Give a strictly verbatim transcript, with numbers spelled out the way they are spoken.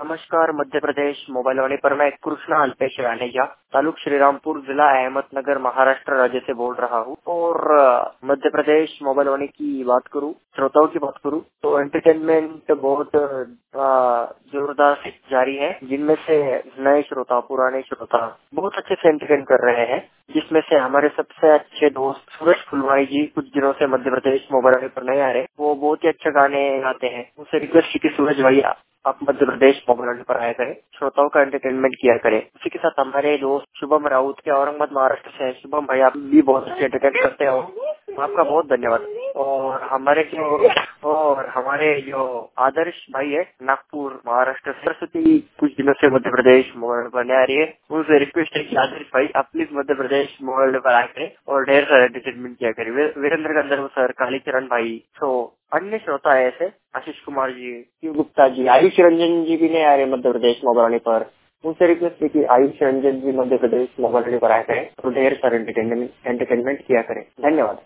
नमस्कार। मध्य प्रदेश मोबाइल वाणी पर मैं कृष्णा अल्पेश रानेजा, तालुक श्रीरामपुर, जिला अहमदनगर, महाराष्ट्र राज्य से बोल रहा हूँ। और अ, मध्य प्रदेश मोबाइल वाणी की बात करूँ, श्रोताओं की बात करूँ तो एंटरटेनमेंट बहुत अ, जोरदार से जारी है, जिनमें से नए श्रोता, पुराने श्रोता बहुत अच्छे से एंटरटेन कर रहे हैं। जिसमें से हमारे सबसे अच्छे दोस्त सूरज फुलवाई जी कुछ दिनों से मध्य प्रदेश मोबाइल वाणी पर नहीं आ रहे। वो बहुत ही अच्छा गाने गाते हैं। उनसे रिक्वेस्ट की कि सूरज भाई आप मध्य प्रदेश मोबाइल वाणी पर आया करें, श्रोताओं का एंटरटेनमेंट किया करें। उसी के साथ हमारे दोस्त शुभम राउत के औरंगाबाद महाराष्ट्र से हैं। शुभम भाई, आप भी बहुत अच्छे एंटरटेन करते हो, आपका बहुत धन्यवाद। और हमारे जो और हमारे जो आदर्श भाई है नागपुर महाराष्ट्र से, सरस्वती कुछ दिनों से मध्य प्रदेश मोबाइल पर नहीं आ रही है। उनसे रिक्वेस्ट है कि आदर्श भाई आप प्लीज मध्य प्रदेश मोबाइल पर आए करें और ढेर सारा एंटरटेनमेंट किया करें। We- Virendra Gandharva sir, Kalicharan भाई, तो अन्य श्रोता है ऐसे आशीष कुमार जी, शिव गुप्ता जी, आयुष रंजन जी भी नहीं आ रहे मध्य प्रदेश मोबाइल वाणी पर। उनसे रिक्वेस्ट है कि आयुष रंजन जी मध्य प्रदेश मोबाइल वाणी पर आए करें और ढेर सारे एंटरटेनमेंट एंटरटेनमेंट किया करें। धन्यवाद।